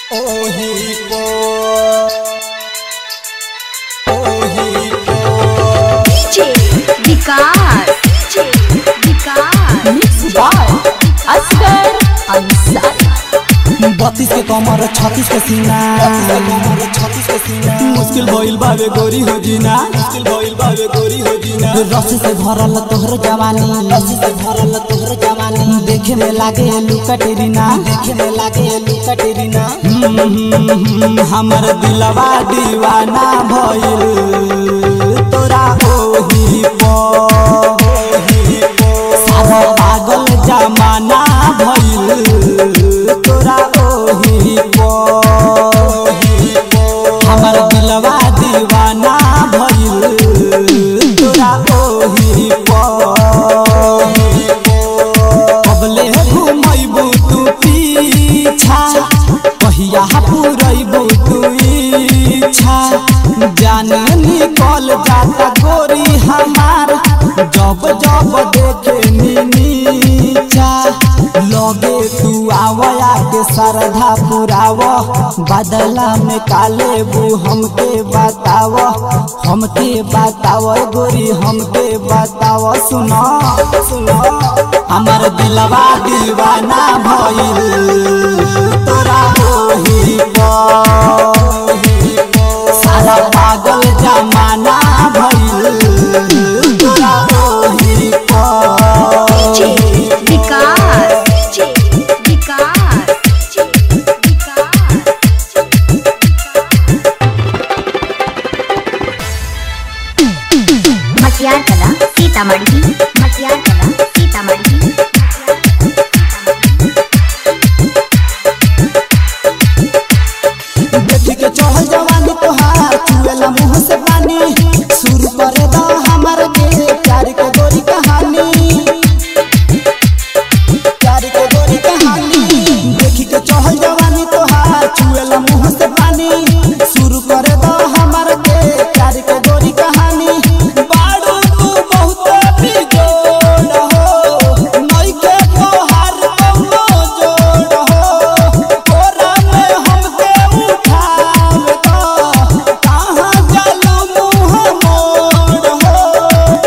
DJ Vikas mix by Asgar Ansari. 32 के कमर 36 के सीना, मुश्किल भइल बावे गोरी हो जीना, रस से भरल तोहर जवानी, देखे में लागे लुकटेरिना, हमर दिलवा दीवाना भइल तोरा ओही पर, सारा पागल जमाना भइल तोरा ओही पर, हमर दिलवा दीवाना भइल तोरा ओही पर। कबले घुमैबू तू पीछा, कहिया पुरैबू तू इच्छा, जान निकल जाता गोरी हमार जब जब देखे नीचा। लगे तू आवया के श्रद्धा पुराव, बदला में काले बू हमके बताव गोरी हमके बताव। सुनो हमर दिलवा दीवाना भइल तोरा ओही पर, सारा पागल जमाना भइल तोरा ओही पर। DJ विकास मटियार कला सीतामढ़ी। देखी के चढ़ल जवानी तोहार चुएला मुँह से पानी, शुरू करे दा हमर के प्यार के गोरी कहानी, देखी के चढ़ल जवानी तोहार चुएला मुँह से पानी, शुरू करे दा हमर के प्यार के गोरी कहानी। बाड़ू तू बहुत बिजोड़ हो, नइखे तोहार कौनो जोड़ हो, तोरा में हमके उठावे तो कहाँ जालू मुँह मोड़ हो,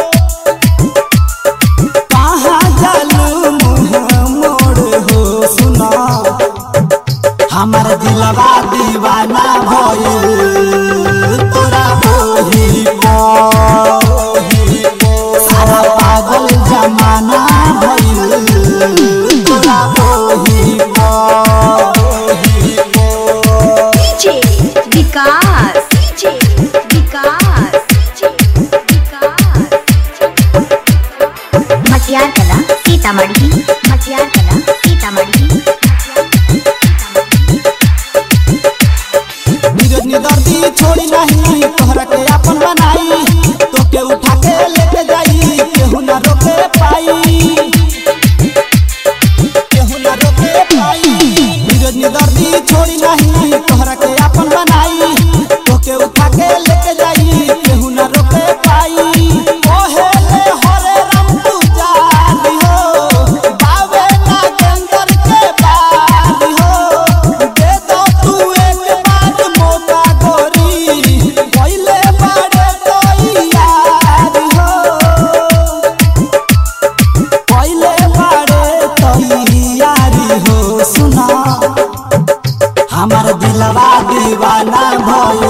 कहाँ जालू मुँह मोड़ हो। सुना हमर दिलवा दीवाना भइल तोरा ओही पर, सारा पागल जमाना भइल तोरा ओही पर। DJ विकास मटियार कला सीतामढ़ी। नीरज निदर्दी छोड़ी नहीं तोहरा के अपन बनाई, तोके उठा के लेके जाई केहू ना रोके पाई। नीरज निदर्दी छोड़ी नहीं तोहरा के अपन बनाई, तोके उठा के लेके जाई केहू ना रोके पाई। ओहेले हरे राम तू जानी हो, बावे नागेंद्र के बानी हो, दे दो तू एक बार मौका गोरी, पहिले बारे तो यार हो, पहिले बारे तो यारी हो। सुना हमर दिलवा दीवाना भइल